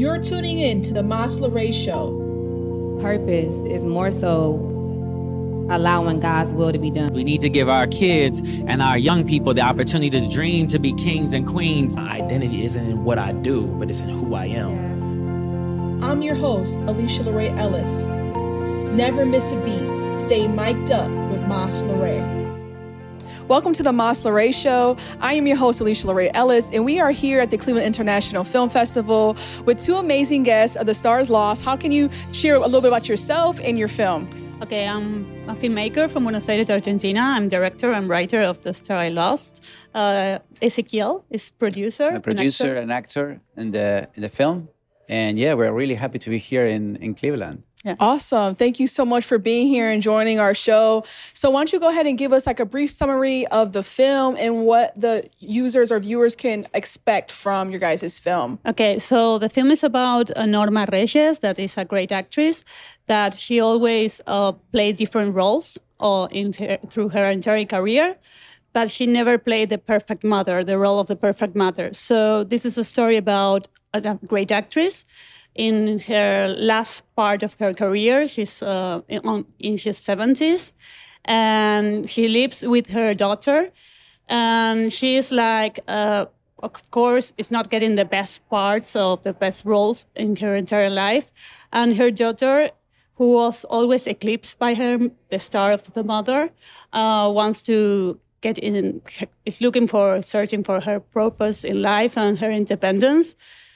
You're tuning in to the Mas LeRae Show. Purpose is more so allowing God's will to be done. We need to give our kids and our young people the opportunity to dream to be kings and queens. My identity isn't in what I do, but it's in who I am. I'm your host, Alicia LeRae Ellis. Never miss a beat. Stay mic'd up with Mas LeRae. Welcome to the Mas LeRae Show. I am your host, Alicia LeRae Ellis, and we are here at the Cleveland International Film Festival with two amazing guests of The Stars Lost. How can you share a little bit about yourself and your film? Okay, I'm a filmmaker from Buenos Aires, Argentina. I'm director and writer of The Star I Lost. Ezequiel is producer. A producer and actor in the film. And yeah, we're really happy to be here in Cleveland. Yeah. Awesome. Thank you so much for being here and joining our show. So why don't you go ahead and give us like a brief summary of the film and what the users or viewers can expect from your guys' film? Okay, so the film is about Norma Reyes, that is a great actress, that she always played different roles through her entire career, but she never played the perfect mother, the role of the perfect mother. So this is a story about a great actress. In her last part of her career, she's in her 70s, and she lives with her daughter. And she's like, of course, is not getting the best parts of the best roles in her entire life. And her daughter, who was always eclipsed by her, the star of the mother, wants to get in, is searching for her purpose in life and her independence.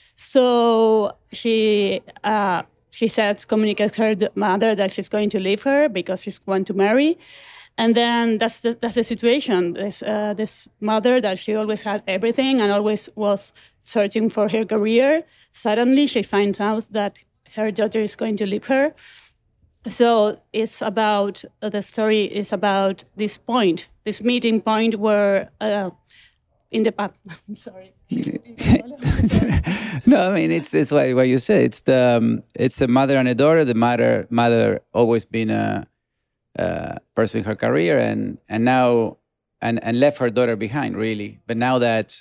So she communicates her mother that she's going to leave her because she's going to marry, and then that's the situation. This mother that she always had everything and always was searching for her career. Suddenly, she finds out that her daughter is going to leave her. So it's about the story is about this point, this meeting point where. In the pub. I'm sorry. No, I mean it's what you said. It's a mother and a daughter. The mother always been a pursuing her career and now and left her daughter behind really. But now that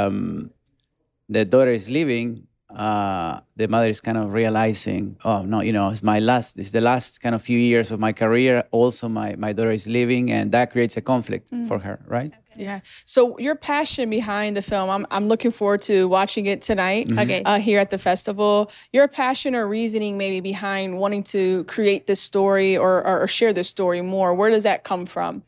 the daughter is leaving, the mother is kind of realizing, oh no, it's the last kind of few years of my career. Also, my daughter is leaving, and that creates a conflict for her, right? Okay. Yeah. So your passion behind the film, I'm looking forward to watching it tonight here at the festival. Your passion or reasoning maybe behind wanting to create this story or share this story more, where does that come from?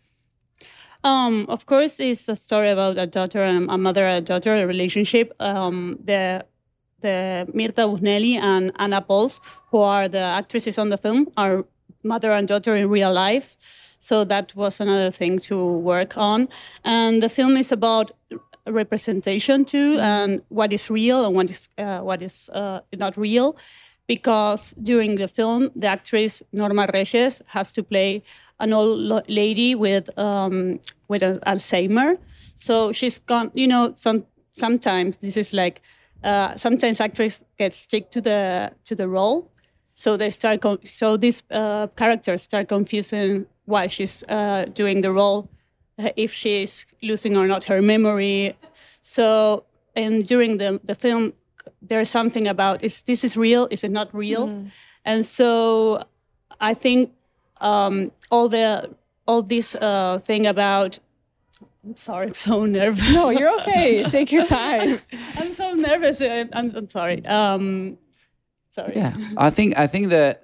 Of course, it's a story about a daughter and a mother and a daughter, a relationship. The Mirta Busnelli and Anna Pols, who are the actresses on the film, are mother and daughter in real life. So that was another thing to work on. And the film is about representation too, and what is real and what is not real. Because during the film, the actress Norma Reyes has to play an old lady with an Alzheimer. So she's gone. Sometimes this is like. Sometimes actors get stick to the role, so they start. So these characters start confusing why she's doing the role, if she's losing or not her memory. So, and during the film, there's something about this is real, is it not real? And so, I think all this thing about. I'm sorry, I'm so nervous. No, you're okay. Take your time. I'm so nervous. I'm sorry. Sorry. Yeah, I think that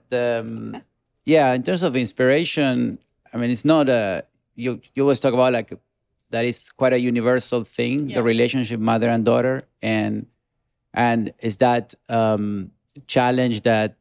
in terms of inspiration, I mean, it's not you always talk about like that is quite a universal thing, the relationship mother and daughter, and is that challenge that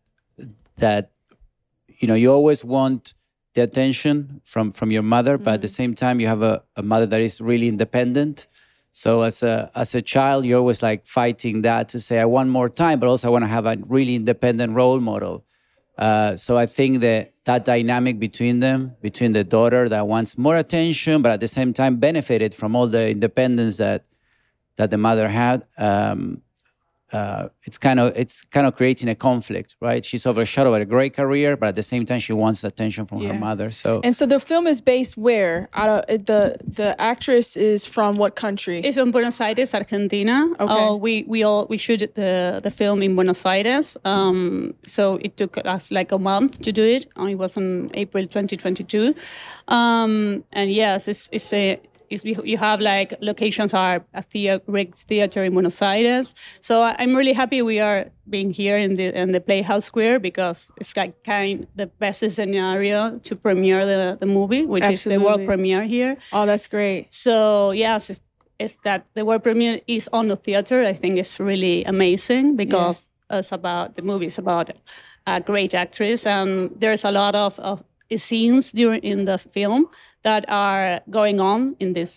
you always want the attention from your mother, but at the same time you have a mother that is really independent. So as a child, you're always like fighting that to say I want more time, but also I want to have a really independent role model. So I think that dynamic between the daughter that wants more attention, but at the same time benefited from all the independence that the mother had, it's kind of creating a conflict, right? She's overshadowed by a great career, but at the same time, she wants attention from her mother. So the film is based where? The actress is from what country? It's from Buenos Aires, Argentina. Okay. We shoot the film in Buenos Aires. So it took us like a month to do it. It was in April 2022. And yes, you have like locations are a Greek theater in Buenos Aires. So I'm really happy we are being here in the Playhouse Square, because it's like the best scenario to premiere the movie, which is the world premiere here. Oh, that's great. So yes, it's that the world premiere is on the theater. I think it's really amazing, because the movie is about a great actress, and there's a lot of scenes in the film that are going on in this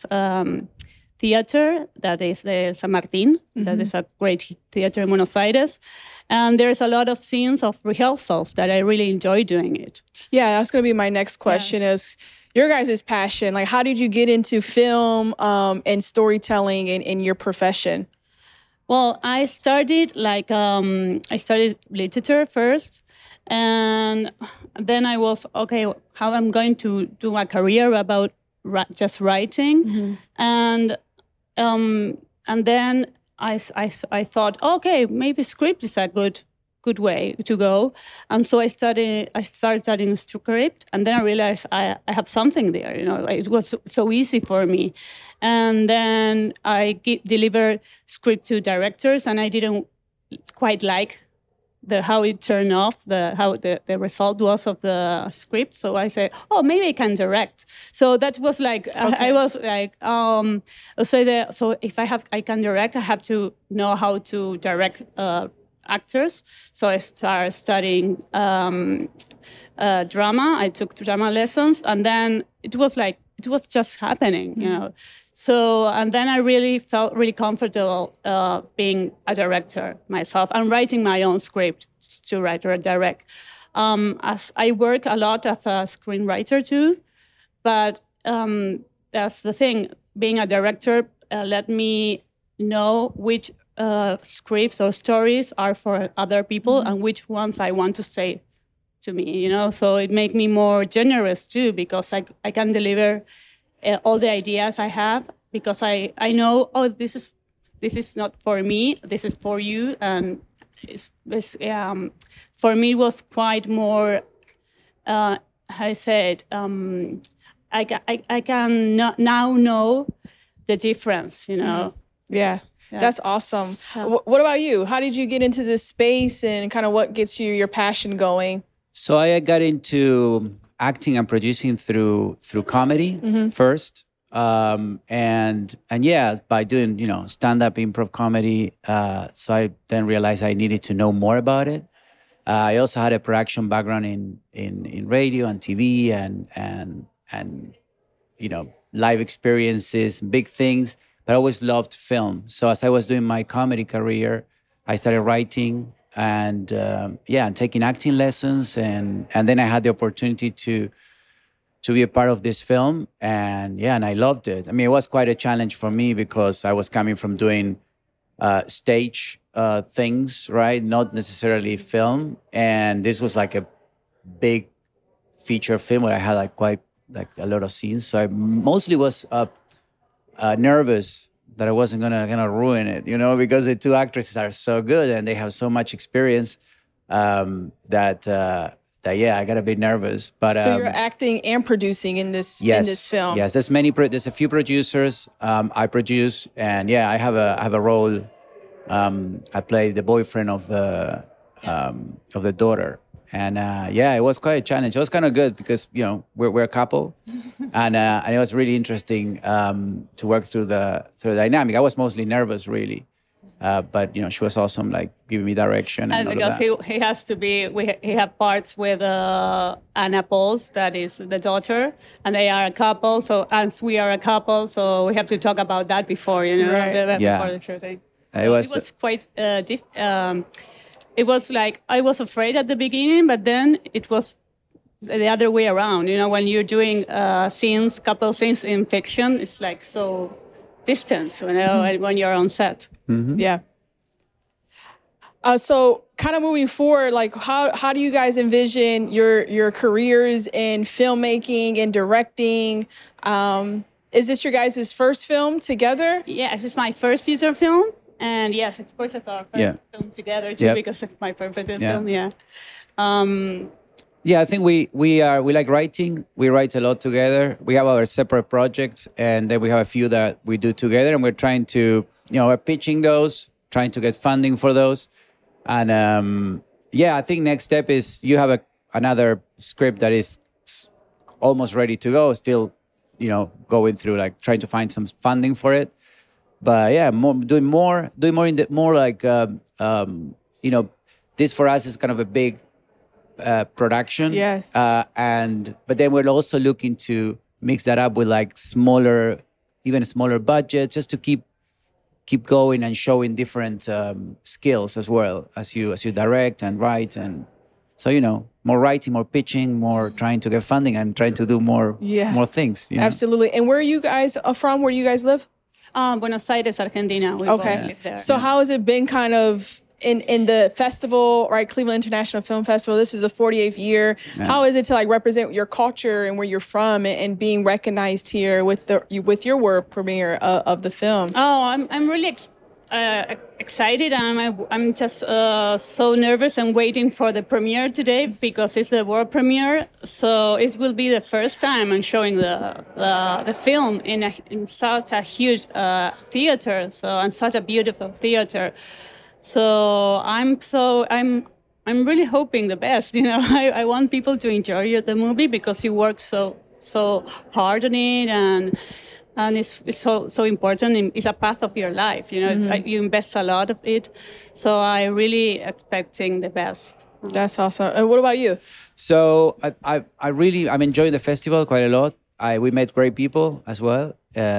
theater that is the San Martín. That is a great theater in Buenos Aires. And there's a lot of scenes of rehearsals that I really enjoy doing it. Yeah, that's going to be my next question is your guys' passion. Like, how did you get into film and storytelling in your profession? Well, I started literature first. And then I was, how I'm going to do a career about just writing. And then I thought, maybe script is a good way to go. And so I started studying script, and then I realized I have something there. It was so easy for me. And then I delivered script to directors, and I didn't quite like how it turned off, how the result was of the script. So I said, maybe I can direct. So that was like, I was like, so if I can direct, I have to know how to direct actors. So I started studying drama. I took drama lessons, and then it was just happening, So, and then I really felt really comfortable being a director myself and writing my own script to write or direct. As I work a lot as a screenwriter too, but that's the thing. Being a director let me know which scripts or stories are for other people and which ones I want to say to me, So it made me more generous too, because I can deliver all the ideas I have, because I know, this is not for me, this is for you. And for me, it was quite more, I can now know the difference, Yeah. That's awesome. What about you? How did you get into this space, and kind of what gets your passion going? So I got into acting and producing through comedy first, and by doing stand-up improv comedy. So I then realized I needed to know more about it. I also had a production background in radio and TV and live experiences, big things. But I always loved film. So as I was doing my comedy career, I started writing and taking acting lessons, and then I had the opportunity to be a part of this film, and I loved it. I mean, it was quite a challenge for me, because I was coming from doing stage things, right? Not necessarily film, and this was like a big feature film where I had quite a lot of scenes. So I mostly was nervous that I wasn't gonna ruin it, because the two actresses are so good and they have so much experience that I got a bit nervous. But so you're acting and producing in this film. Yes, there's a few producers. I produce, and I have a role. I play the boyfriend of the daughter. And it was quite a challenge. It was kind of good because we're a couple, and it was really interesting to work through the dynamic. I was mostly nervous, really, but she was awesome, like giving me direction. And because he has to be, he have parts with Anna Pauls, that is the daughter, and they are a couple. So as we are a couple, so we have to talk about that before before the shooting. It was quite it was like I was afraid at the beginning, but then it was the other way around. When you're doing couple scenes in fiction, it's like so distant, when you're on set. Yeah. So kind of moving forward, like how do you guys envision your careers in filmmaking and directing? Is this your guys' first film together? Yes, it's my first feature film. And yes, of course, it's our first film together too, because it's my first feature film. Yeah. Yeah, I think we like writing. We write a lot together. We have our separate projects, and then we have a few that we do together, and we're trying to, we're pitching those, trying to get funding for those. And I think next step is you have another script that is almost ready to go, still, going through like trying to find some funding for it. But yeah, doing more like, this for us is kind of a big production. Yes. But then we're also looking to mix that up with like even smaller budgets, just to keep going and showing different skills as well as you direct and write. And so, more writing, more pitching, more trying to get funding and trying to do more things. Absolutely. And where are you guys from? Where do you guys live? Buenos Aires, Argentina. We both live there. So how has it been kind of in the festival, right? Cleveland International Film Festival. This is the 48th year. Yeah. How is it to like represent your culture and where you're from and being recognized here with your world premiere of the film? Oh, I'm really excited. I'm just so nervous and waiting for the premiere today because it's the world premiere. So it will be the first time I'm showing the film in such a huge theater. And such a beautiful theater. So I'm really hoping the best. I want people to enjoy the movie because you work so hard on it, and it's so important. It's a path of your life. It's like you invest a lot of it. So I'm really expecting the best. That's awesome. And what about you? So I'm enjoying the festival quite a lot. We met great people as well,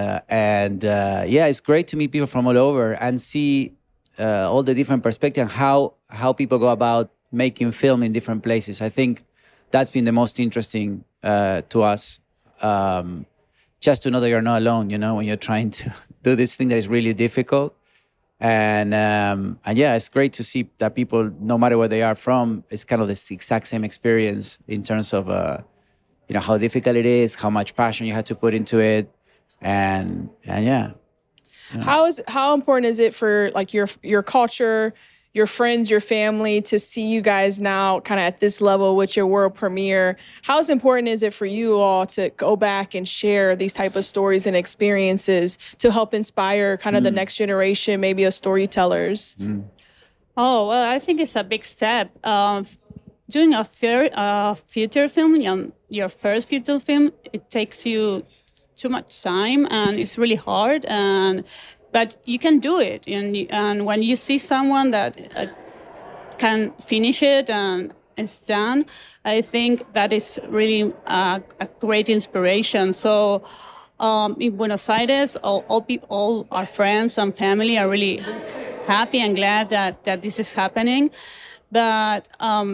it's great to meet people from all over and see all the different perspectives, how people go about making film in different places. I think that's been the most interesting to us, just to know that you're not alone, when you're trying to do this thing that is really difficult. And it's great to see that people, no matter where they are from, it's kind of the exact same experience in terms of, how difficult it is, how much passion you had to put into it. And yeah. How important is it for like your culture, your friends, your family to see you guys now kind of at this level with your world premiere? How important is it for you all to go back and share these type of stories and experiences to help inspire kind of the next generation, maybe of storytellers? Oh, well, I think it's a big step. Doing a feature film, your first feature film, it takes you too much time and it's really hard, but you can do it. And when you see someone that can finish it and it's done, I think that is really a great inspiration. So in Buenos Aires, all our friends and family are really happy and glad that this is happening. But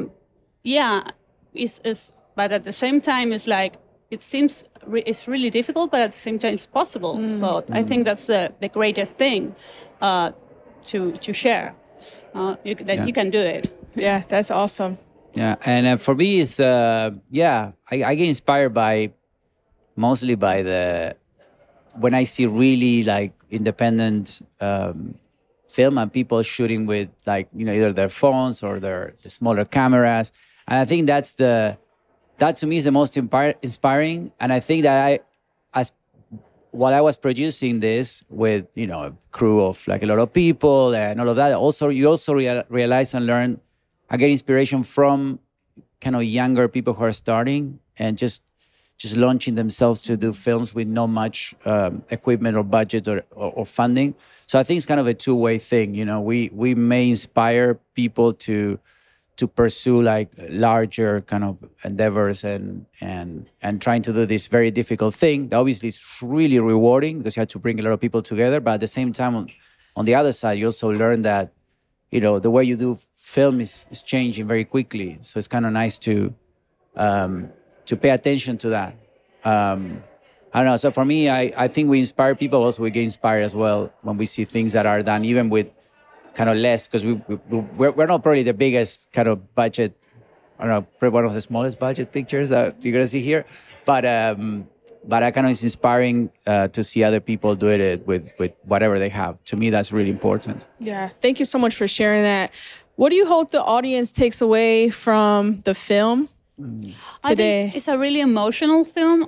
but at the same time, it's like, it seems it's really difficult, but at the same time, it's possible. So I think that's the greatest thing to share, you can do it. Yeah, that's awesome. Yeah, and for me, it's I get inspired mostly by when I see really like independent film and people shooting with like either their phones or the smaller cameras, and I think that to me is the most inspiring. And I think that while I was producing this with, a crew of like a lot of people and all of that, you also realize and learn and get inspiration from kind of younger people who are starting and just launching themselves to do films with not much equipment or budget or funding. So I think it's kind of a two-way thing. We may inspire people to pursue like larger kind of endeavors and trying to do this very difficult thing. Obviously, it's really rewarding because you have to bring a lot of people together. But at the same time, on the other side, you also learn that, the way you do film is changing very quickly. So it's kind of nice to pay attention to that. I don't know. So for me, I think we inspire people. Also, we get inspired as well when we see things that are done, even with kind of less because we're not probably the biggest kind of budget. I don't know, probably one of the smallest budget pictures that you're gonna see here, but I kind of it's inspiring to see other people do it with whatever they have. To me, that's really important. Yeah, thank you so much for sharing that. What do you hope the audience takes away from the film today? I think it's a really emotional film.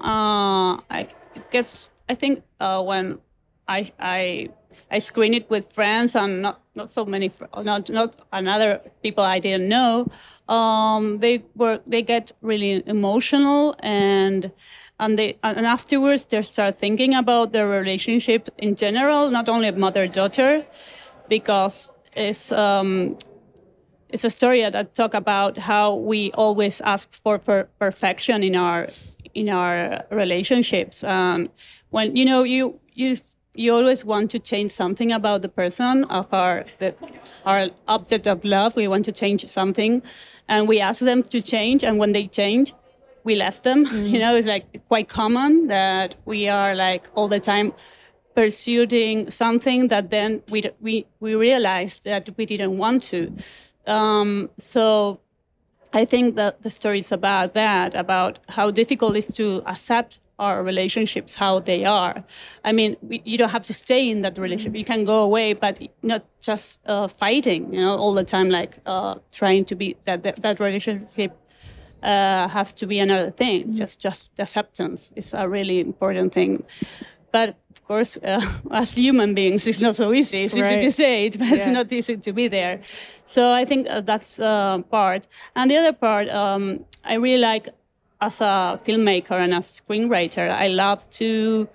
I think when I screened it with friends and not so many, not another people I didn't know. They get really emotional and afterwards they start thinking about their relationship in general, not only mother-daughter, because it's a story that talk about how we always ask for perfection in our relationships. When you always want to change something about the person of our object of love. We want to change something, and we ask them to change. And when they change, we left them. Mm-hmm. It's like quite common that we are like all the time pursuing something that then we realized that we didn't want to. So I think that the story is about that, about how difficult it is to accept our relationships, how they are. I mean, you don't have to stay in that relationship. You can go away, but not just fighting, all the time, like trying to be that relationship has to be another thing. Just acceptance is a really important thing. But of course, as human beings, it's not so easy. It's easy to say it, but it's not easy to be there. So I think that's part. And the other part, I really like, as a filmmaker and a screenwriter, I love to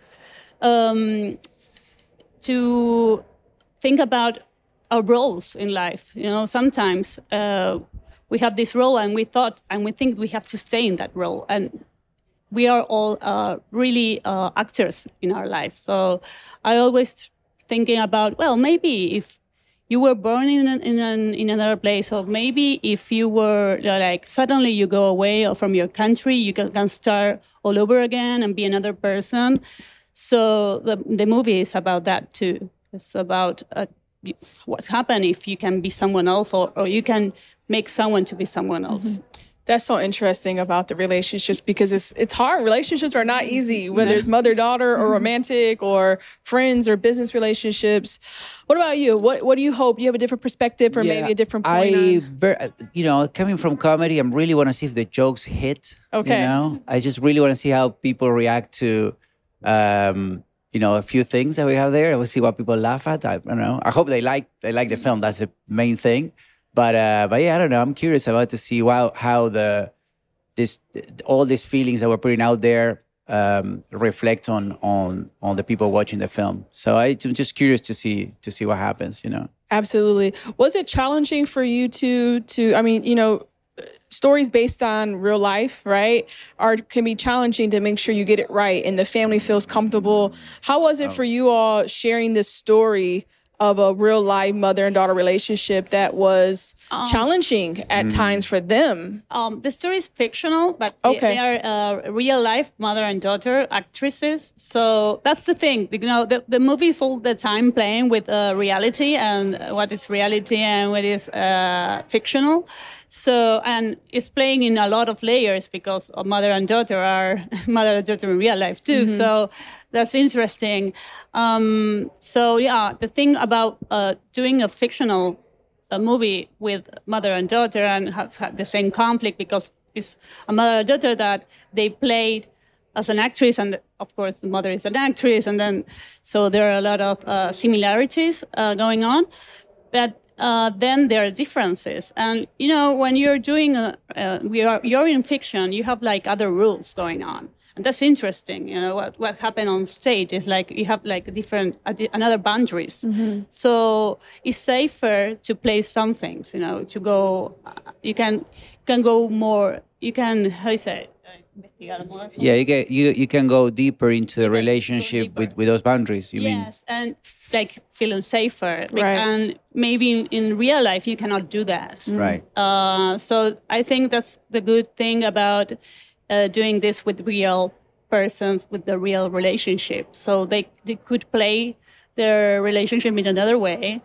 think about our roles in life. Sometimes we have this role and we think we have to stay in that role. And we are all really actors in our life. So I always thinking about, well, maybe if you were born in another place, or maybe if you were like suddenly you go away from your country, you can start all over again and be another person. So the movie is about that too. It's about what's happened if you can be someone else, or you can make someone to be someone else. Mm-hmm. That's so interesting about the relationships, because it's hard. Relationships are not easy, whether it's mother-daughter or romantic or friends or business relationships. What about you? What do you hope? Do you have a different perspective or maybe a different point on? Coming from comedy, I really want to see if the jokes hit. Okay. I just really want to see how people react to, a few things that we have there. We'll see what people laugh at. I don't know. I hope they like the film. That's the main thing. But yeah, I don't know. I'm curious about to see how all these feelings that we're putting out there reflect on the people watching the film. So I'm just curious to see what happens. Absolutely. Was it challenging for you to? I mean, stories based on real life, right, can be challenging to make sure you get it right and the family feels comfortable. How was it for you all sharing this story of a real life mother and daughter relationship that was challenging at times for them? The story is fictional, but they are real life mother and daughter actresses. So that's the thing. The movie is all the time playing with reality and what is reality and what is fictional. So, and it's playing in a lot of layers because mother and daughter are mother and daughter in real life too. Mm-hmm. So that's interesting. So yeah, the thing about doing a fictional movie with mother and daughter and has had the same conflict because it's a mother and daughter that they played as an actress, and of course the mother is an actress, and then so there are a lot of similarities going on, but then there are differences. And when you're doing you're in fiction, you have like other rules going on, and that's interesting. What happened on stage is like you have like another boundaries. Mm-hmm. So it's safer to play some things. To go, you can go more. You can, how you say, investigate more. Yeah, you can go deeper into the relationship with those boundaries. You mean? Yes, and like feeling safer. Right. And maybe in real life you cannot do that. Right. So I think that's the good thing about doing this with real persons, with the real relationship. So they could play their relationship in another way.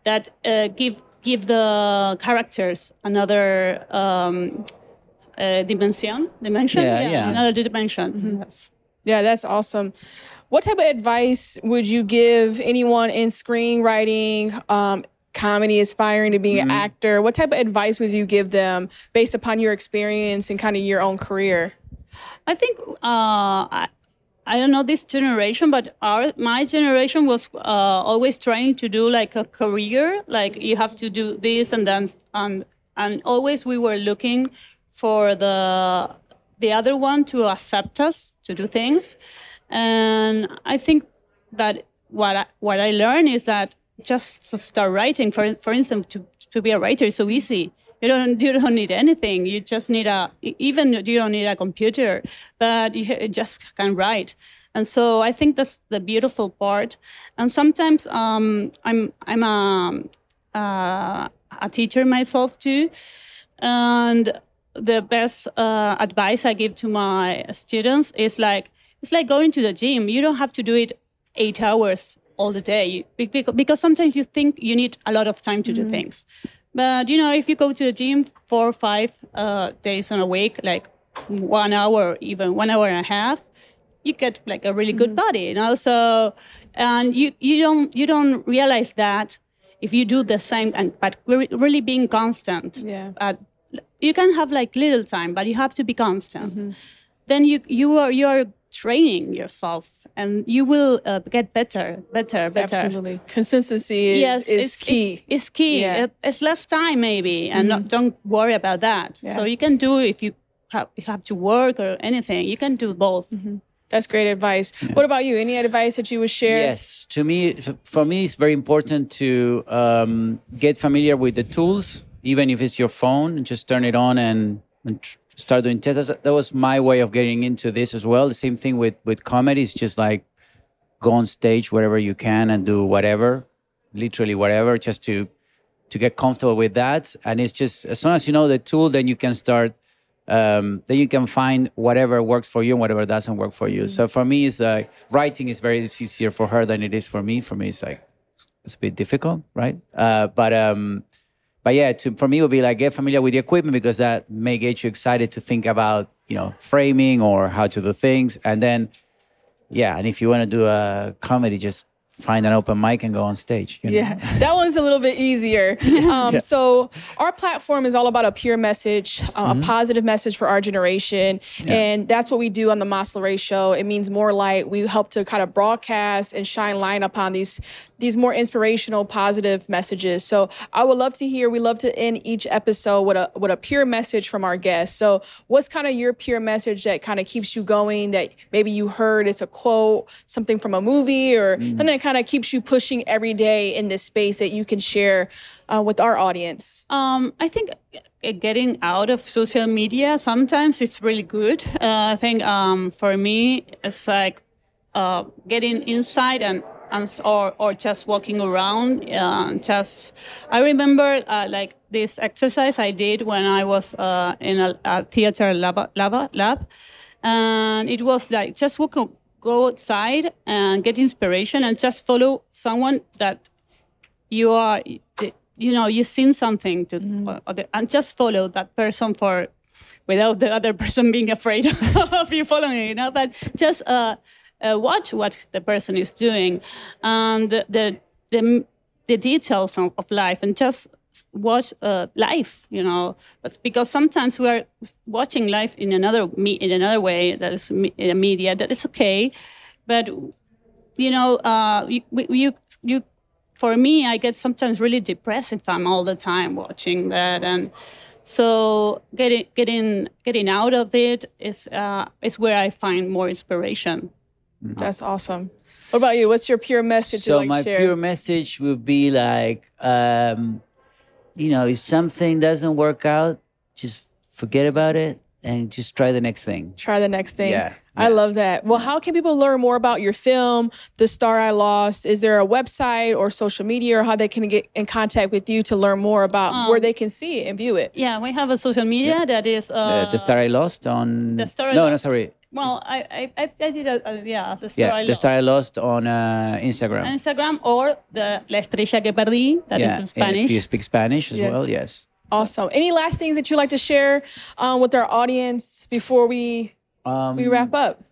that give the characters another dimension. Yeah. Another dimension. Yes. Yeah, that's awesome. What type of advice would you give anyone in screenwriting, comedy, aspiring to be an actor? What type of advice would you give them based upon your experience and kind of your own career? I think I don't know this generation, but my generation was always trying to do like a career, like you have to do this and then and always we were looking for the other one to accept us to do things. And I think that what I learned is that just to start writing, for instance, to be a writer is so easy. You don't need anything. You just need you don't need a computer, but you just can write. And so I think that's the beautiful part. And sometimes I'm a teacher myself too, and the best advice I give to my students is it's like going to the gym. You don't have to do it 8 hours all the day because sometimes you think you need a lot of time to do things. But, if you go to the gym 4 or 5 days in a week, like 1 hour, even 1 hour and a half, you get like a really good body, So, and you don't realize that if you do the same, but really being constant. Yeah. You can have like little time, but you have to be constant. Then you are training yourself, and you will get better. Absolutely. Consistency is key. It's key. Yeah. It's less time maybe, and don't worry about that. Yeah. So you can do if you have to work or anything. You can do both. That's great advice. Yeah. What about you? Any advice that you would share? Yes. For me, it's very important to get familiar with the tools, even if it's your phone, and just turn it on and start doing tests. That was my way of getting into this as well. The same thing with comedy. It's just like go on stage wherever you can and do whatever, literally whatever, just to get comfortable with that. And it's just, as soon as you know the tool, then you can start, then you can find whatever works for you and whatever doesn't work for you. So for me, it's like writing is very easier for her than it is for me. For me, it's like, it's a bit difficult, right? But yeah, for me, it would be like get familiar with the equipment because that may get you excited to think about, framing or how to do things. And then, and if you want to do a comedy, just find an open mic and go on stage. Yeah, that one's a little bit easier. So our platform is all about a pure message, a positive message for our generation. Yeah. And that's what we do on the Mas Larey Show. It means more light. We help to kind of broadcast and shine light upon these more inspirational, positive messages. So I would love to hear, we love to end each episode with a pure message from our guests. So what's kind of your pure message that kind of keeps you going, that maybe you heard it's a quote, something from a movie, or something that kind of keeps you pushing every day in this space that you can share with our audience? I think getting out of social media sometimes it's really good. I think for me it's like getting inside or just walking around. I remember like this exercise I did when I was in a theater lab, and it was like just go outside and get inspiration and just follow someone that you've seen something and just follow that person without the other person being afraid of you following, but just watch what the person is doing and the details of life, and just watch life, but because sometimes we are watching life in another way, that is media, that is okay, but you for me, I get sometimes really depressed if I'm all the time watching that, and so getting out of it is where I find more inspiration. That's awesome. What about you? What's your pure message So you'd like to share? my pure message would be like, if something doesn't work out, just forget about it and just try the next thing. Try the next thing. Yeah. I love that. Well, how can people learn more about your film, The Star I Lost? Is there a website or social media, or how they can get in contact with you to learn more about where they can see it and view it? Yeah, we have a social media that is... The Star I Lost on... The Star I No, Lost. sorry. Well, I did the story. Yeah, The Star I Lost on Instagram. Instagram, or the La Estrella que Perdí, that is in Spanish. If you speak Spanish as well, yes. Awesome. Any last things that you'd like to share with our audience before we wrap up?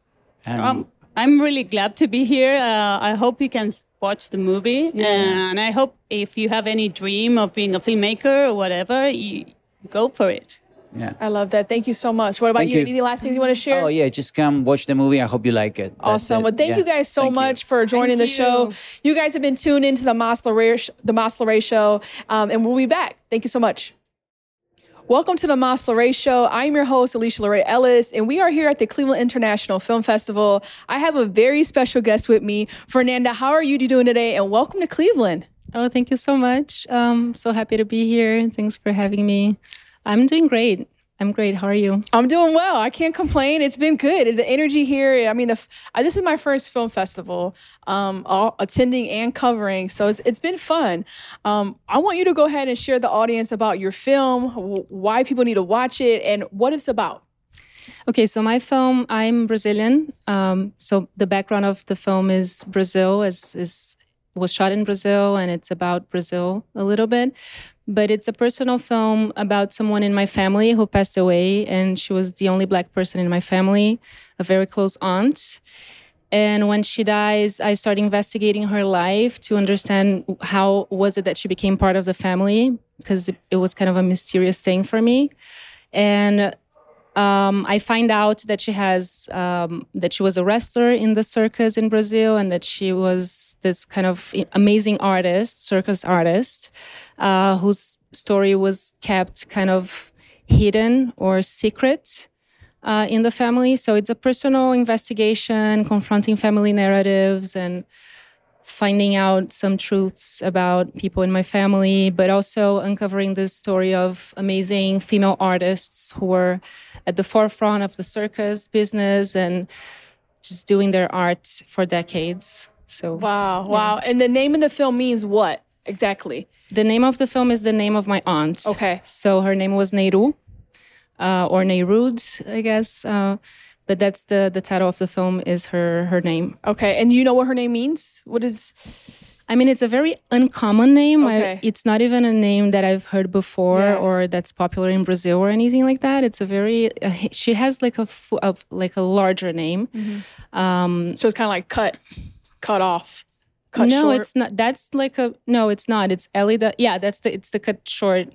I'm really glad to be here. I hope you can watch the movie. Yeah. And I hope if you have any dream of being a filmmaker or whatever, you go for it. Yeah. I love that. Thank you so much. What about you? Any last things you want to share? Oh, yeah. Just come watch the movie. I hope you like it. Awesome. Well, thank you guys so much for joining the show. You guys have been tuned into the Mas LeRae Show, and we'll be back. Thank you so much. Welcome to the Mas LeRae Show. I'm your host, Alicia LeRae Ellis, and we are here at the Cleveland International Film Festival. I have a very special guest with me. Fernanda, how are you doing today? And welcome to Cleveland. Oh, thank you so much. So happy to be here. Thanks for having me. I'm doing great. I'm great. How are you? I'm doing well. I can't complain. It's been good. The energy here, I mean, this is my first film festival, attending and covering. So it's been fun. I want you to go ahead and share the audience about your film, why people need to watch it, and what it's about. Okay, so my film, I'm Brazilian. So the background of the film is Brazil, was shot in Brazil, and it's about Brazil a little bit. But it's a personal film about someone in my family who passed away, and she was the only Black person in my family, a very close aunt. And when she dies, I start investigating her life to understand how was it that she became part of the family, because it was kind of a mysterious thing for me. And I find out that she was a wrestler in the circus in Brazil, and that she was this kind of amazing artist, circus artist, whose story was kept kind of hidden or secret in the family. So it's a personal investigation, confronting family narratives and finding out some truths about people in my family, but also uncovering the story of amazing female artists who were at the forefront of the circus business and just doing their art for decades. So Wow. And the name of the film means what exactly? The name of the film is the name of my aunt. Okay. So her name was Neiru, or Neirud, I guess. But that's the title of the film is her name. Okay. And you know what her name means? What is... I mean, it's a very uncommon name. Okay. It's not even a name that I've heard before or that's popular in Brazil or anything like that. It's a very... she has like a larger name. Mm-hmm. So it's kind of like cut off, cut no, short? No, it's not. That's like a... No, it's not. It's Elida. Yeah, it's the cut short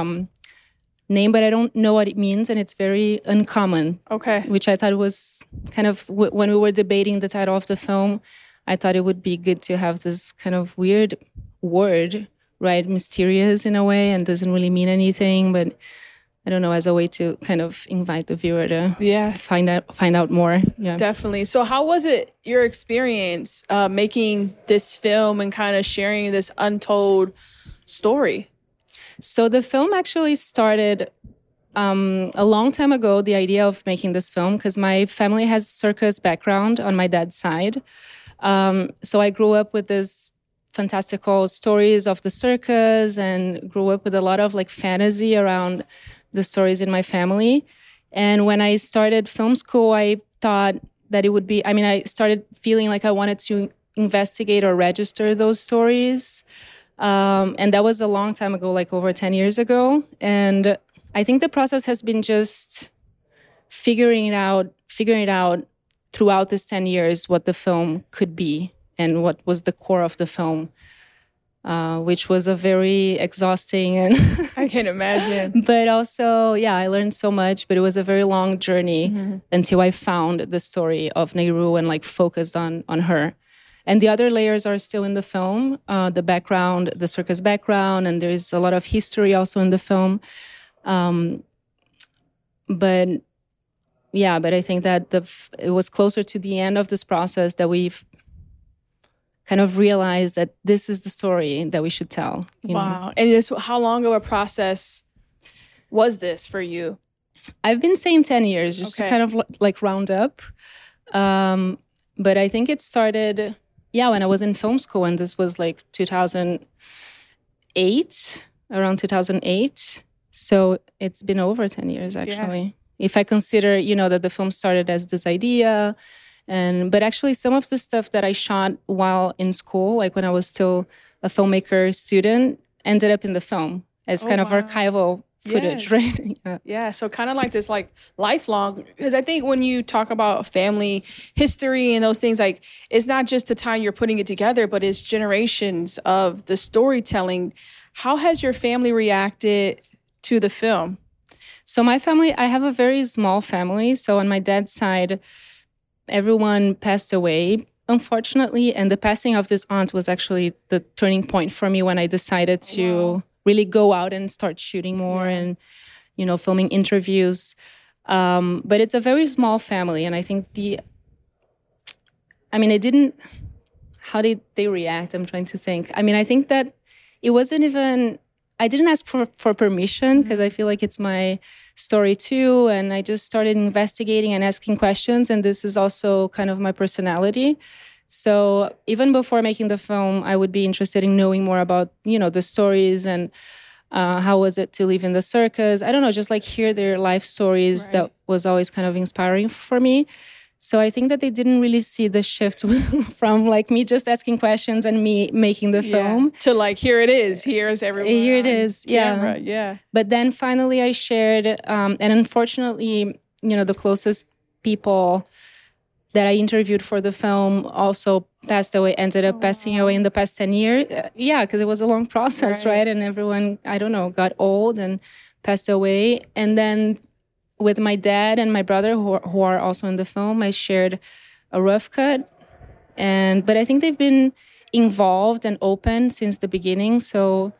name, but I don't know what it means, and it's very uncommon. Okay. Which I thought was kind of... when we were debating the title of the film, I thought it would be good to have this kind of weird word, right? Mysterious in a way, and doesn't really mean anything, but I don't know, as a way to kind of invite the viewer to find out more. Yeah, definitely. So how was it, your experience making this film and kind of sharing this untold story? So the film actually started a long time ago, the idea of making this film, because my family has circus background on my dad's side. So I grew up with this fantastical stories of the circus and grew up with a lot of like fantasy around the stories in my family. And when I started film school, I thought that it would be, I started feeling like I wanted to investigate or register those stories. And that was a long time ago, like over 10 years ago. And I think the process has been just figuring it out throughout this 10 years what the film could be and what was the core of the film, which was a very exhausting and I can imagine. But also, I learned so much, but it was a very long journey until I found the story of Neiru and like focused on her. And the other layers are still in the film, the background, the circus background, and there's a lot of history also in the film. But I think that it was closer to the end of this process that we've kind of realized that this is the story that we should tell. Wow. And how long of a process was this for you? I've been saying 10 years, just to kind of like round up. But I think it started, when I was in film school, and this was like 2008, around 2008. So it's been over 10 years, actually. if I consider, that the film started as this idea, but actually some of the stuff that I shot while in school, like when I was still a filmmaker student, ended up in the film as kind of archival footage, right? Yeah, so kind of like this like lifelong, because I think when you talk about family history and those things, like it's not just the time you're putting it together, but it's generations of the storytelling. How has your family reacted to the film? So my family, I have a very small family. So on my dad's side, everyone passed away, unfortunately. And the passing of this aunt was actually the turning point for me when I decided to really go out and start shooting more and, filming interviews. But it's a very small family. And I think how did they react? I'm trying to think. I think that it wasn't even, I didn't ask for permission because I feel like it's my story too. And I just started investigating and asking questions. And this is also kind of my personality. So even before making the film, I would be interested in knowing more about, the stories and how was it to live in the circus. I don't know, just like hear their life stories. Right. That was always kind of inspiring for me. So I think that they didn't really see the shift from like me just asking questions and me making the film to like, here it is. Here's everyone. Here it is. Camera. Yeah. Yeah. But then finally I shared, and unfortunately, the closest people that I interviewed for the film also passed away, ended up passing away in the past 10 years. Because it was a long process, right? And everyone, I don't know, got old and passed away. And then with my dad and my brother, who are also in the film, I shared a rough cut. But I think they've been involved and open since the beginning. So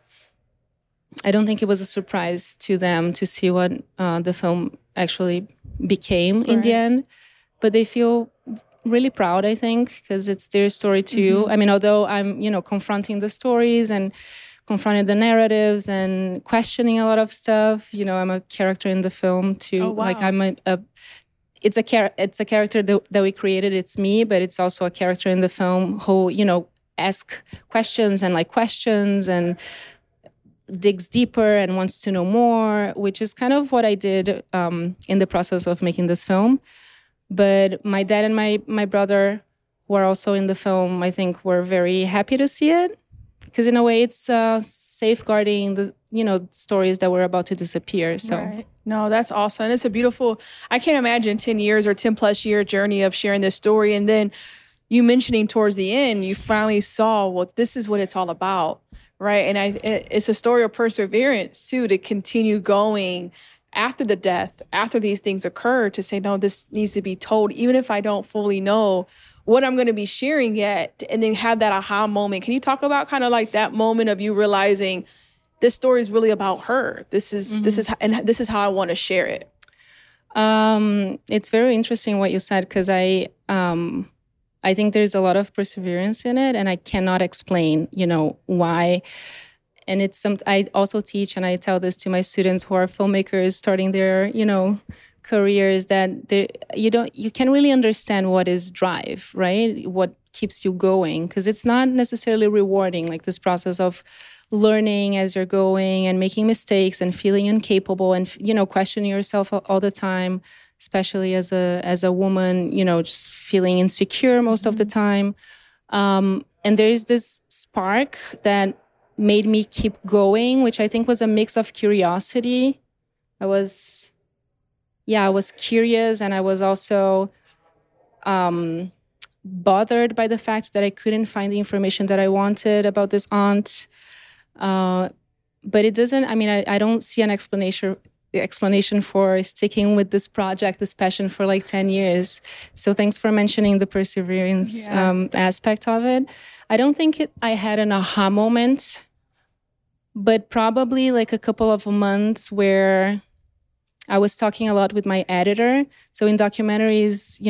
I don't think it was a surprise to them to see what the film actually became in the end. But they feel really proud, I think, because it's their story too. Mm-hmm. Although I'm, confronting the stories and confronting the narratives and questioning a lot of stuff. I'm a character in the film too. Oh, wow. Like I'm it's a character that we created. It's me, but it's also a character in the film who, asks questions and digs deeper and wants to know more, which is kind of what I did in the process of making this film. But my dad and my brother, who are also in the film, I think were very happy to see it. Because in a way, it's safeguarding the stories that were about to disappear. So, right. No, that's awesome. It's a beautiful. I can't imagine 10 years or 10+ year journey of sharing this story, and then you mentioning towards the end, you finally saw, well, this is what it's all about, right? And it's a story of perseverance too, to continue going after the death, after these things occur, to say, no, this needs to be told, even if I don't fully know what I'm going to be sharing yet, and then have that aha moment. Can you talk about kind of like that moment of you realizing this story is really about her? This is how I want to share it. It's very interesting what you said, because I think there's a lot of perseverance in it, and I cannot explain, why. And it's I also teach, and I tell this to my students who are filmmakers starting their, careers, that you can really understand what is drive, right? What keeps you going, because it's not necessarily rewarding, like this process of learning as you're going and making mistakes and feeling incapable and questioning yourself all the time, especially as a woman, just feeling insecure most of the time. And there's this spark that made me keep going, which I think was a mix of curiosity. I was curious, and I was also bothered by the fact that I couldn't find the information that I wanted about this aunt. But it doesn't, I don't see an explanation for sticking with this project, this passion for like 10 years. So thanks for mentioning the perseverance aspect of it. I don't think I had an aha moment, but probably like a couple of months where I was talking a lot with my editor. So in documentaries,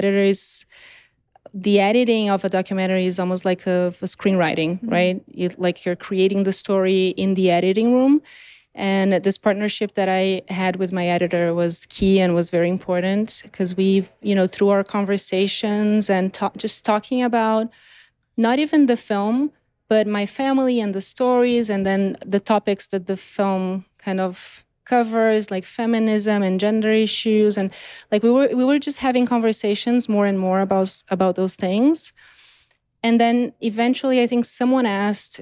the editing of a documentary is almost like a screenwriting, right? You're creating the story in the editing room. And this partnership that I had with my editor was key and was very important, because we've, through our conversations and just talking about not even the film, but my family and the stories, and then the topics that the film kind of covers, like feminism and gender issues, and like we were just having conversations more and more about those things. And then eventually, I think someone asked,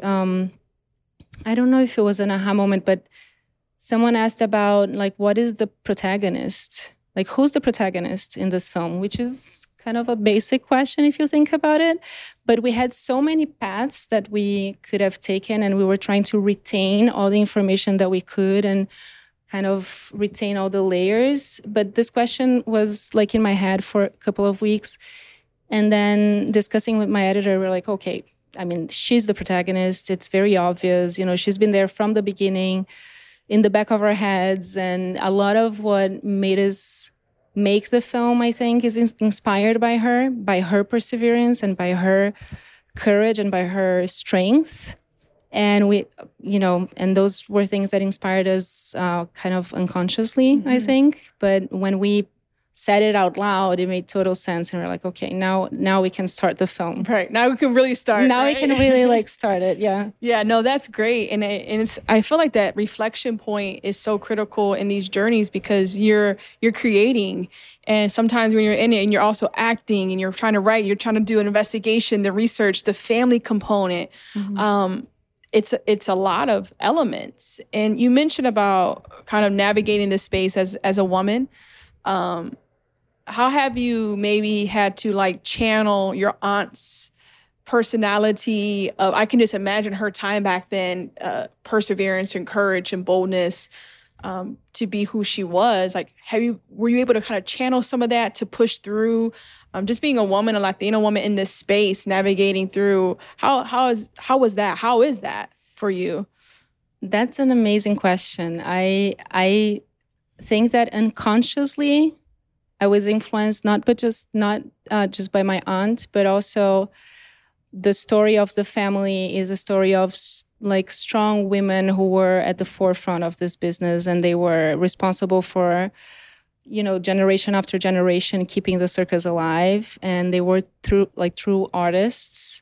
I don't know if it was an aha moment, but someone asked about like, what is the protagonist? Like, who's the protagonist in this film? Which is kind of a basic question if you think about it. But we had so many paths that we could have taken, and we were trying to retain all the information that we could and kind of retain all the layers. But this question was like in my head for a couple of weeks. And then discussing with my editor, we're like, okay, I mean, she's the protagonist. It's very obvious. She's been there from the beginning, in the back of our heads. And a lot of what made us make the film, I think, is inspired by her perseverance and by her courage and by her strength. And we, and those were things that inspired us kind of unconsciously, I think. But when we said it out loud, it made total sense. And we're like, okay, now we can start the film. Right. Now we can really start. Now we can really like start it. Yeah. Yeah, no, that's great. And I feel like that reflection point is so critical in these journeys, because you're creating. And sometimes when you're in it and you're also acting and you're trying to write, you're trying to do an investigation, the research, the family component. It's a lot of elements. And you mentioned about kind of navigating this space as a woman. How have you maybe had to like channel your aunt's personality of, I can just imagine her time back then, perseverance and courage and boldness, to be who she was. Like, were you able to kind of channel some of that to push through, just being a woman, a Latina woman in this space, navigating through, how is that for you? That's an amazing question. I think that unconsciously I was influenced not just by my aunt, but also the story of the family is a story of like strong women who were at the forefront of this business, and they were responsible for, generation after generation keeping the circus alive, and they were true artists.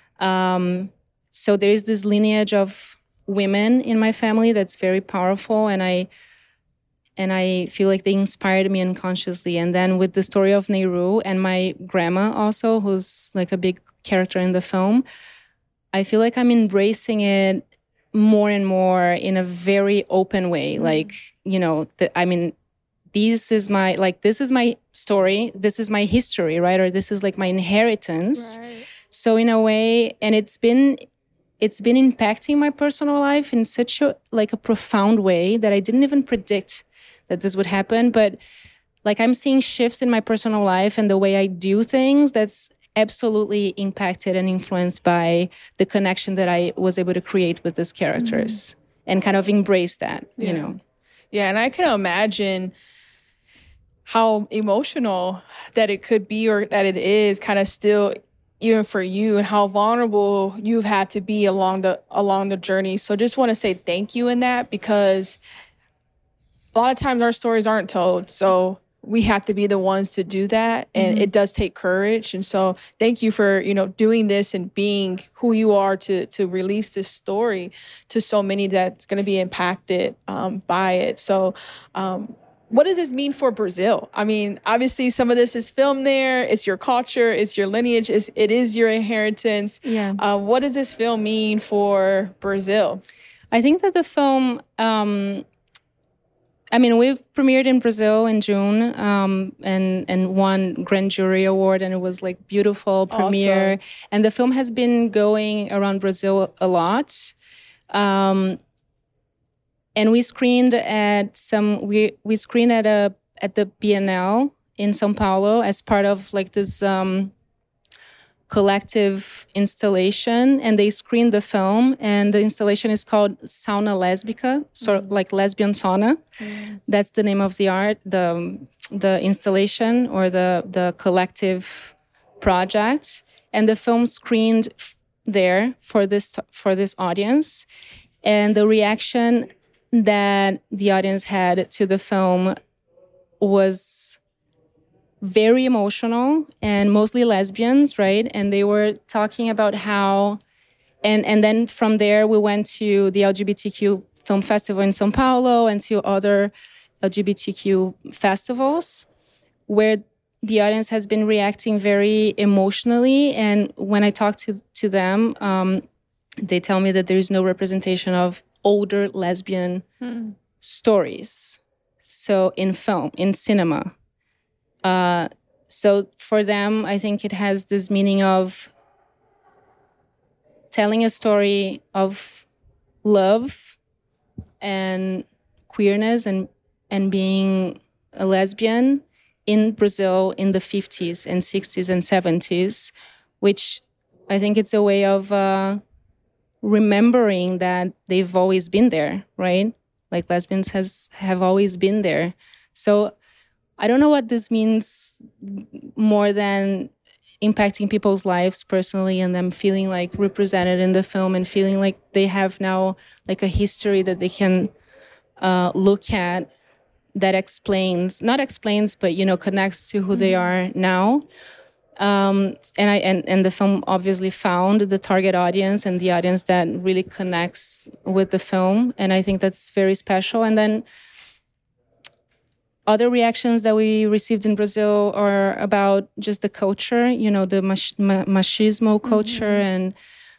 So there is this lineage of women in my family that's very powerful, and I feel like they inspired me unconsciously. And then with the story of Nehru and my grandma also, who's like a big character in the film, I feel like I'm embracing it more and more in a very open way. Like, this is my story, this is my history, right? Or this is like my inheritance. Right. So in a way, and it's been impacting my personal life in such a profound way that I didn't even predict that this would happen. But like, I'm seeing shifts in my personal life and the way I do things that's absolutely impacted and influenced by the connection that I was able to create with these characters and kind of embrace that, Yeah, and I can imagine how emotional that it could be, or that it is kind of still, even for you, and how vulnerable you've had to be along the journey. So just want to say thank you in that, because a lot of times our stories aren't told. So we have to be the ones to do that. And it does take courage. And so thank you for, doing this and being who you are to release this story to so many that's going to be impacted by it. So what does this mean for Brazil? I mean, obviously some of this is filmed there. It's your culture. It's your lineage. It is your inheritance. Yeah. What does this film mean for Brazil? I think that the film... we've premiered in Brazil in June and won Grand Jury Award, and it was like beautiful premiere. Awesome. And the film has been going around Brazil a lot. And we screened at the Bienal in São Paulo as part of like this collective installation, and they screened the film, and the installation is called Sauna Lésbica, like lesbian sauna. That's the name of the art, the installation or the collective project. And the film screened there for this audience, and the reaction that the audience had to the film was very emotional, and mostly lesbians, right? And they were talking about how, and then from there we went to the LGBTQ Film Festival in São Paulo and to other LGBTQ festivals, where the audience has been reacting very emotionally. And when I talk to them, they tell me that there is no representation of older lesbian stories. So in film, in cinema. So for them, I think it has this meaning of telling a story of love and queerness and being a lesbian in Brazil in the 50s and 60s and 70s, which I think it's a way of remembering that they've always been there, right? Like lesbians have always been there. So I don't know what this means more than impacting people's lives personally and them feeling like represented in the film and feeling like they have now like a history that they can look at that connects to who they are now. And the film obviously found the target audience and the audience that really connects with the film. And I think that's very special. And then other reactions that we received in Brazil are about just the culture, the machismo culture and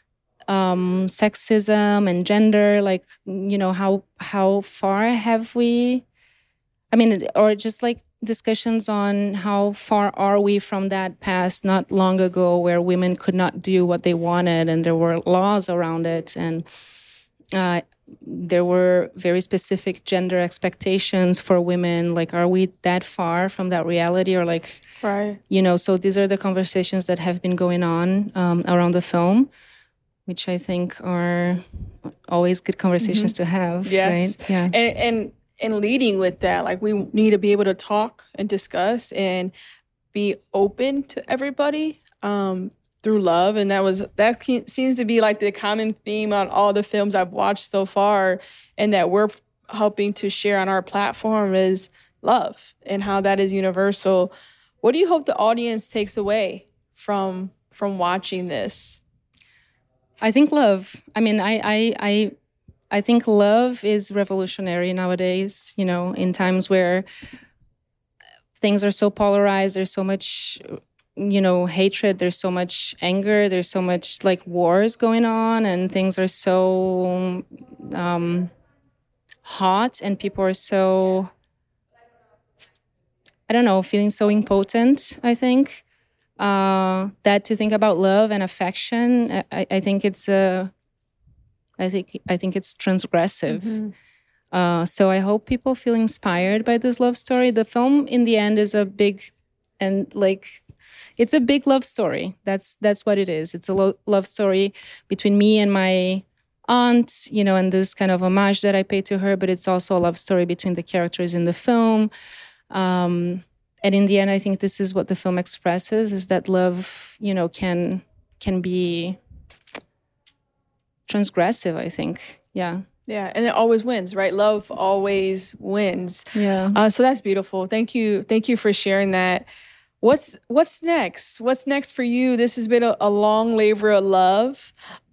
sexism and gender, like, how far have we, or just like discussions on how far are we from that past not long ago where women could not do what they wanted and there were laws around it and there were very specific gender expectations for women. Like, are we that far from that reality or like, right? So these are the conversations that have been going on around the film, which I think are always good conversations to have. Yes. Right? Yeah. And leading with that, like we need to be able to talk and discuss and be open to everybody through love. And that seems to be like the common theme on all the films I've watched so far and that we're helping to share on our platform is love and how that is universal. What do you hope the audience takes away from watching this? I think love. I think love is revolutionary nowadays, in times where things are so polarized, there's so much, hatred, there's so much anger, there's so much like wars going on and things are so hot and people are so, feeling so impotent, I think. That to think about love and affection, I think it's I think it's transgressive. So I hope people feel inspired by this love story. The film, in the end, is it's a big love story. That's what it is. It's a love story between me and my aunt, and this kind of homage that I pay to her. But it's also a love story between the characters in the film. And in the end, I think this is what the film expresses: is that love, can be transgressive, I think. Yeah, and it always wins, right? Love always wins. Yeah. So that's beautiful. Thank you for sharing that. What's next? What's next for you? This has been a long labor of love.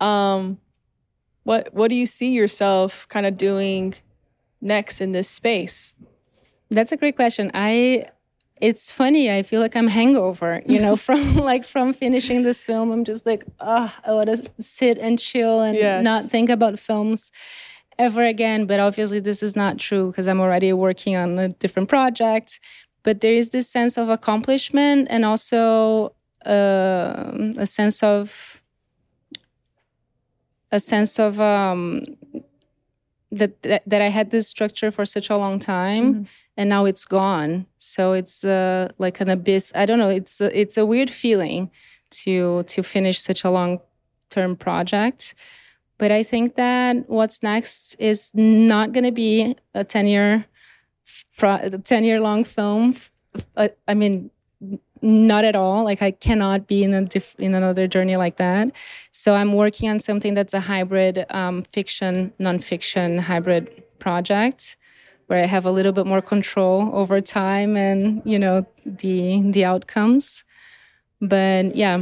What do you see yourself kind of doing next in this space? That's a great question. It's funny. I feel like I'm hangover, from finishing this film. I'm just like, I want to sit and chill and not think about films ever again. But obviously this is not true because I'm already working on a different project. But there is this sense of accomplishment and also a sense of that I had this structure for such a long time. And now it's gone. So it's like an abyss. I don't know. It's a weird feeling to finish such a long-term project. But I think that what's next is not going to be a 10-year long film. Not at all. Like I cannot be in another journey like that. So I'm working on something that's a hybrid fiction, nonfiction hybrid project, where I have a little bit more control over time and, the outcomes. But yeah,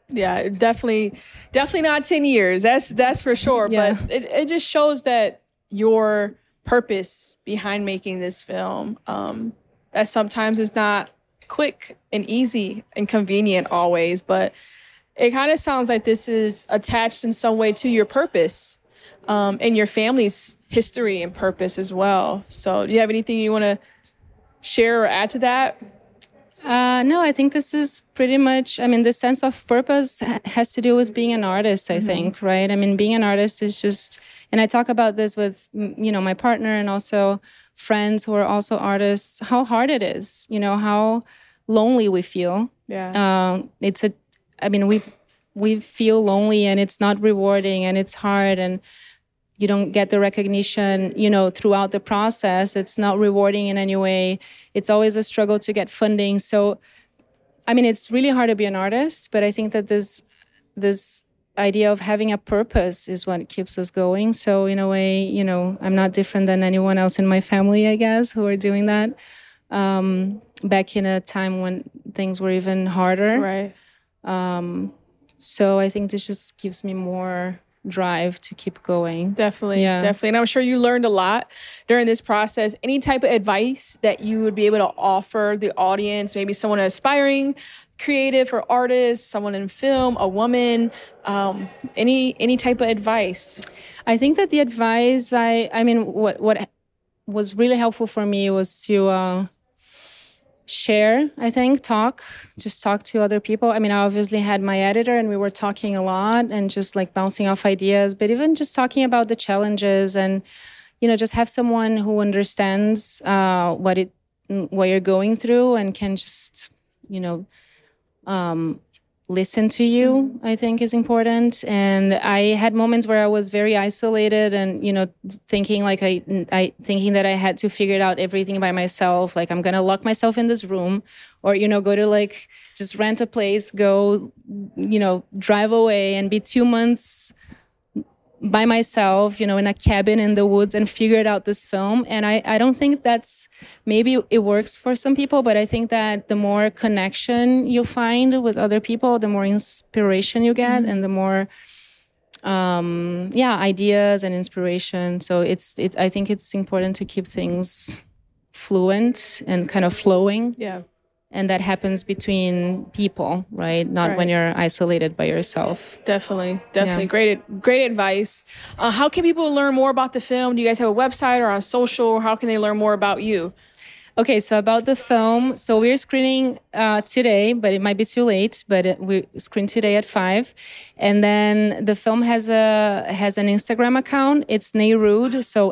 definitely not 10 years. That's for sure. Yeah. But it just shows that your purpose behind making this film, that sometimes is not quick and easy and convenient always, but it kind of sounds like this is attached in some way to your purpose, and your family's history and purpose as well. So do you have anything you want to share or add to that? No, I think this is pretty much, I mean, the sense of purpose has to do with being an artist, I think, right? I mean, being an artist is just, and I talk about this with, my partner and also friends who are also artists, how hard it is, how lonely we feel. Yeah. We feel lonely and it's not rewarding and it's hard and you don't get the recognition, throughout the process. It's not rewarding in any way. It's always a struggle to get funding. So, I mean, it's really hard to be an artist, but I think that this idea of having a purpose is what keeps us going. So in a way, I'm not different than anyone else in my family, I guess, who are doing that. Back in a time when things were even harder. Right. So I think this just gives me more drive to keep going. Definitely. And I'm sure you learned a lot during this process. Any type of advice that you would be able to offer the audience, maybe someone aspiring creative or artist, someone in film, a woman, any type of advice? I think that the advice, what was really helpful for me was to share, I think, talk to other people. I mean, I obviously had my editor and we were talking a lot and just like bouncing off ideas, but even just talking about the challenges and, just have someone who understands what you're going through and can just, listen to you, I think is important. And I had moments where I was very isolated and, thinking like thinking that I had to figure out everything by myself. Like I'm going to lock myself in this room or, go to like just rent a place, go, drive away and be 2 months by myself, in a cabin in the woods and figured out this film. And I don't think maybe it works for some people, but I think that the more connection you find with other people, the more inspiration you get and the more, ideas and inspiration. So I think it's important to keep things fluent and kind of flowing. Yeah. And that happens between people, right? Not when you're isolated by yourself. Definitely. Yeah. Great advice. How can people learn more about the film? Do you guys have a website or on social? How can they learn more about you? Okay, so about the film, so we're screening today, but it might be too late, but we screen today at 5. And then the film has an Instagram account. It's Neirud, so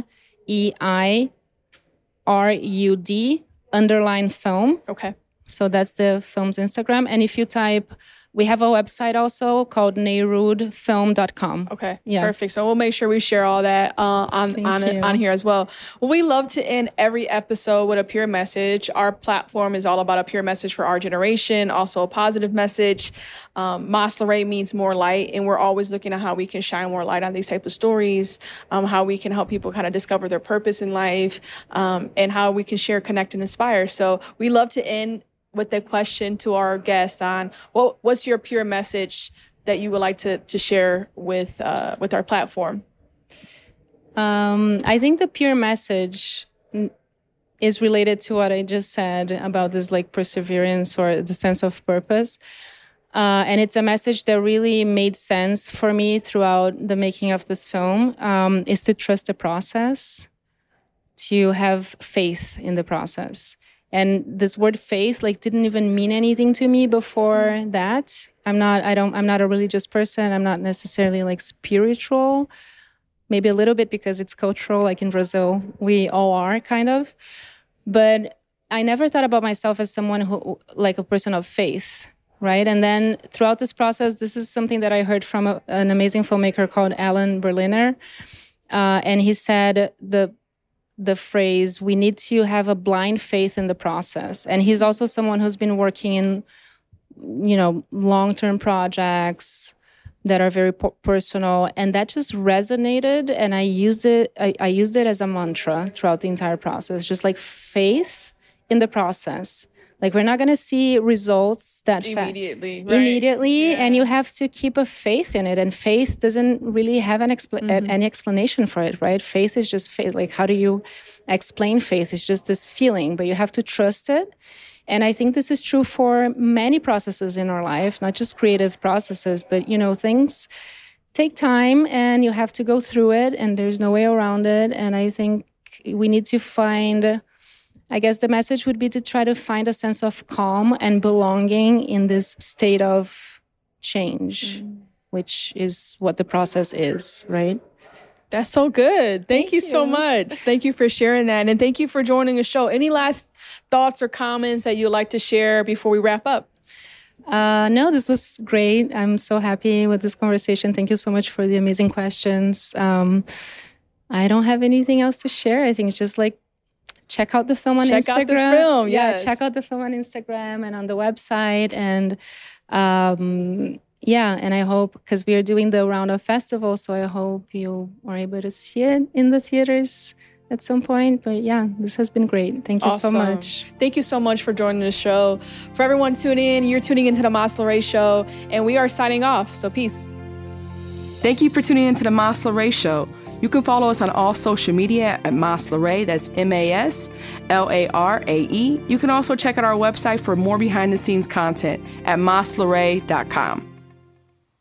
NEIRUD_film. Okay. So that's the film's Instagram. And if you type, we have a website also called neirudfilm.com. Okay. Yeah. Perfect. So we'll make sure we share all that on here as well. Well, we love to end every episode with a pure message. Our platform is all about a pure message for our generation, also a positive message. Mas Luray means more light, and we're always looking at how we can shine more light on these type of stories, how we can help people kind of discover their purpose in life, and how we can share, connect, and inspire. So we love to end with the question to our guest on what's your pure message that you would like to share with our platform? I think the pure message is related to what I just said about this like perseverance or the sense of purpose. And it's a message that really made sense for me throughout the making of this film, is to trust the process, to have faith in the process. And this word faith didn't even mean anything to me before that. I'm not a religious person. I'm not necessarily spiritual. Maybe a little bit because it's cultural, like in Brazil, we all are kind of. But I never thought about myself as someone who, a person of faith, right? And then throughout this process, this is something that I heard from an amazing filmmaker called Alan Berliner. And he said the phrase, we need to have a blind faith in the process. And he's also someone who's been working in, long-term projects that are very personal. And that just resonated. And I used it as a mantra throughout the entire process, just faith in the process. Like, we're not going to see results that immediately, immediately, and you have to keep a faith in it. And faith doesn't really have any explanation for it, right? Faith is just faith. Like, how do you explain faith? It's just this feeling, but you have to trust it. And I think this is true for many processes in our life, not just creative processes, but, you know, things take time and you have to go through it, and there's no way around it. And I think we need to find, I guess the message would be to try to find a sense of calm and belonging in this state of change, which is what the process is, right? That's so good. Thank you so much. Thank you for sharing that. And thank you for joining the show. Any last thoughts or comments that you'd like to share before we wrap up? No, this was great. I'm so happy with this conversation. Thank you so much for the amazing questions. I don't have anything else to share. I think it's just like, check out the film on Instagram. Check out the film, yes. Yeah, check out the film on Instagram and on the website. And and I hope, because we are doing the round of festivals, so I hope you are able to see it in the theaters at some point. But yeah, this has been great. Thank you so much. Thank you so much for joining the show. For everyone tuning in, you're tuning into the Mas Larey Show, and we are signing off. So peace. Thank you for tuning into the Mas Larey Show. You can follow us on all social media at Mas Larey. That's MASLARAE. You can also check out our website for more behind-the-scenes content at maslarey.com.